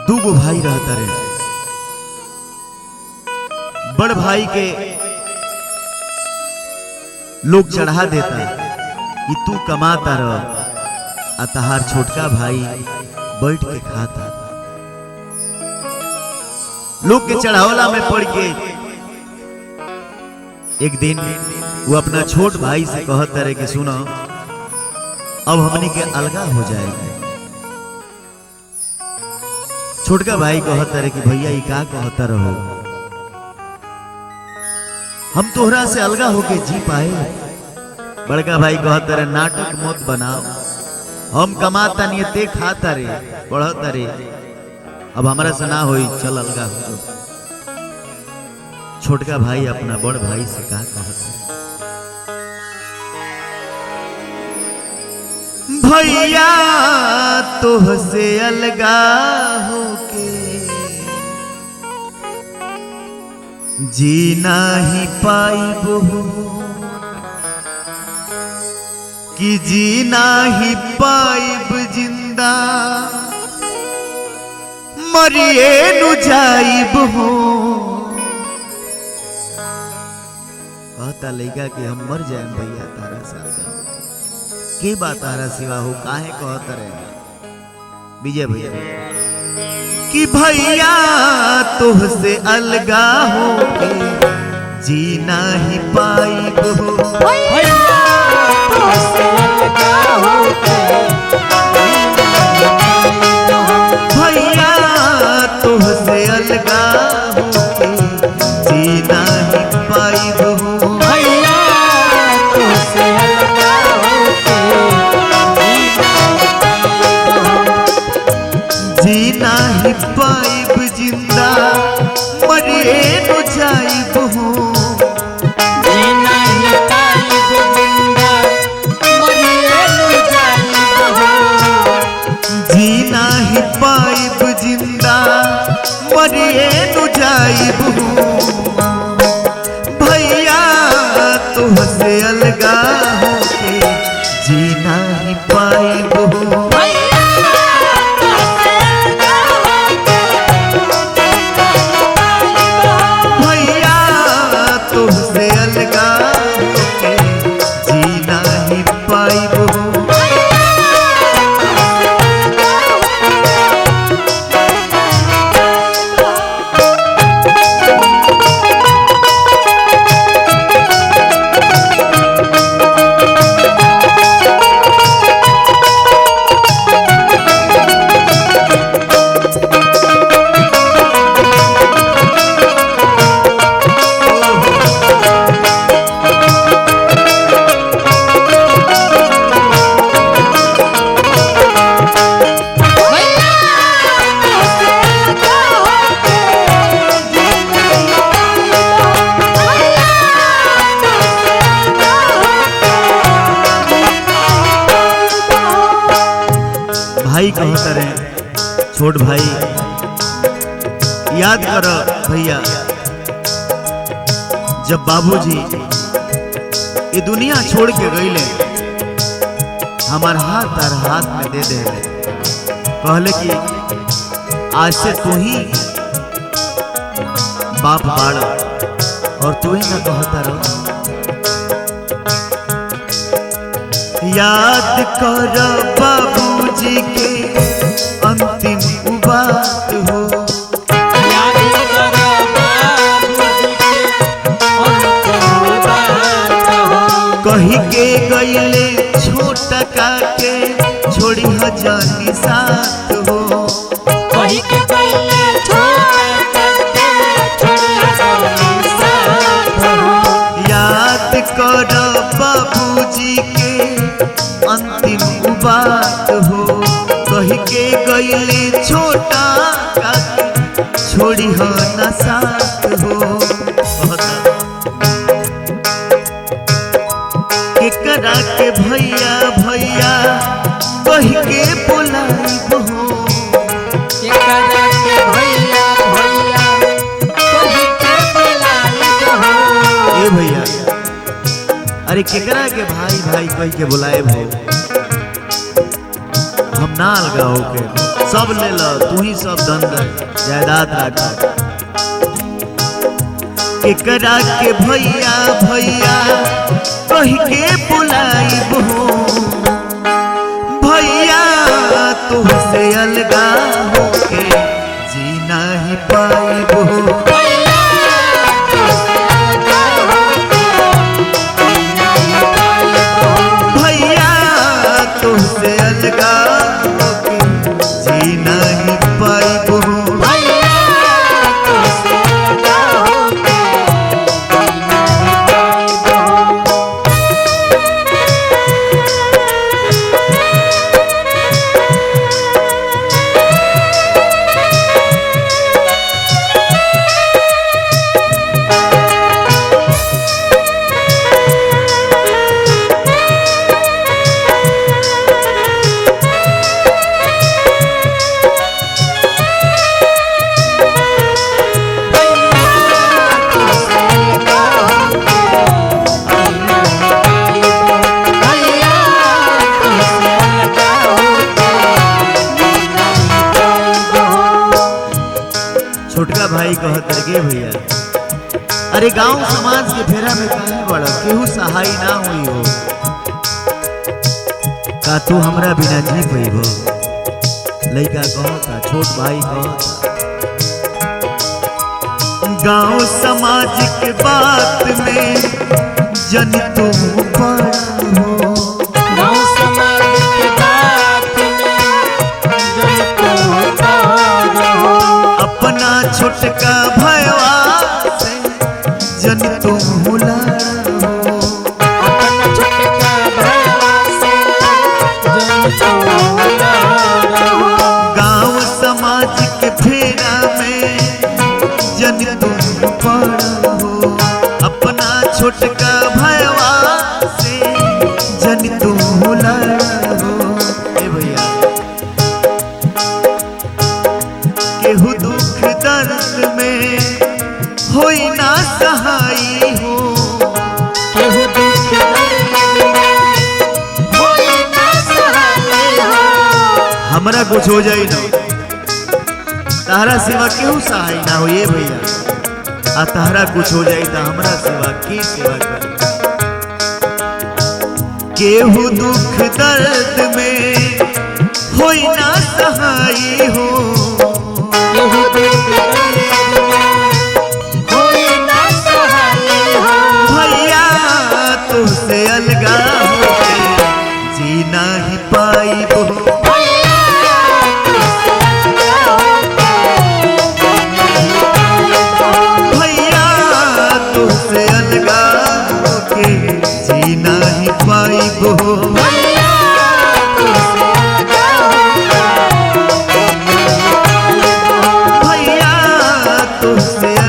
दूगो भाई रहता रे। बड़ भाई के लोग चढ़ा देता कि तू कमाता रह, तहार छोटका भाई बैठ के खाता। लोग के चढ़ावला में पड़ के एक दिन वो अपना छोट भाई से कहता रहे कि सुनो अब हमने के अलगा हो जाएगा। छोटका भाई कहता रहे कि भैया ये का कहता रहो, हम तोहरा से अलगा होके जी पाए। बड़का भाई कहता रहे नाटक मत बनाओ, हम कमाता नहीं ते खाता रे बढ़ता रे, अब हमारा से ना होई, चल अलगा हो जाओ। छोटका भाई अपना बड़ भाई से का कहता, भैया तोहसे अलगा होके जीना ही पाइबो, कि जीना ही पाइब जिंदा मरिए नु जाइब हो। कहता लइका कि हम मर जाए भैया तारा से अलगा के बात तारा सिवा हो, काहे कहता रहे विजय भैया कि भैया तुहसे अलगा हो के जीना ही पाइब हो। भैया तुहसे अलगा हो के भैया तुहसे अलगा हो के जीना ही पाइब हो। भैया तुहसे अलगा हो के जीना ही पाइब जिंदा मरिए नु जाइब हो। जीना ही पाइब जिंदा मरिए नु जाइब हो। जीना ही पाइब जिंदा मरिए नु जाइब हो। भैया तुहसे अलगा हो के जीना ही पाइब हो। भाई कहता रहे छोट भाई याद करो भैया, जब बाबूजी ये दुनिया छोड़ के गईले हमार हाथ और हाथ में दे दे, कहले कि आज से तू ही बाप बाड़ा और तू ही ना कहता रहो। याद करो बाबूजी के अंतिम बात हो। याद करो बाबूजी के अंतिम बात हो। कही के गईले छोटा काके छोड़ी हजानी साथ हो। कही के गईले छोटा काके छोड़ी हजानी साथ हो। याद करो बाबूजी के अंतिम बात हो। कही के गईले छोटा काके छोड़ी हो न साथ हो। केकरा के भैया भैया कही के बुलाइब हो। केकरा के भैया भैया कही के बुलाइब हो। ए भैया अरे केकरा के भाई भाई कह के बुलाए हो। हम ना अलगा होके सब ले लो, तू ही सब धन जायदाद रख। एकरा के भैया भैया कह के बुलाइब हो, भैया तुझसे अलगा होके जीना ही पाइब हो। भैया तुझसे अलगा होके जीना ही पाइब हो। छोटका भाई कहत रे भैया, अरे गांव समाज के फेरा में काहे बड़ा, केहू सहाय ना हुई हो, का तू हमरा बिना जी पैबो। लइका कहता, छोट भाई कहता, गांव समाज के बात में जन तू पड़ा हो, गांव समाज के बात में जन तू पड़ा हो, अपना छोटका भैया से जन तुम भूला हो, अपना छोटका भैया से जन तुम भूला हो। गांव समाज के फेरा में जन तुम पड़ा हो, अपना छोटका भैया से जन तुम भूला हो। ए भैया केहू दुख दर्द में होई ना सहाई हो, केहू दुख दर्द में होई ना सहाई हो। हमरा कुछ हो जाई ना, तारा सिवा केहू सहाय ना हो। ये भैया आ तारा कुछ हो जाई तो हमरा सिवा की सेवा करे। केहू दुख दर्द में होई ना सहाई हो, भैया तुझसे अलगा होके जीना ही पाइब हो। भैया तुझसे अलगा होके जीना ही पाइब हो। भैया तुझसे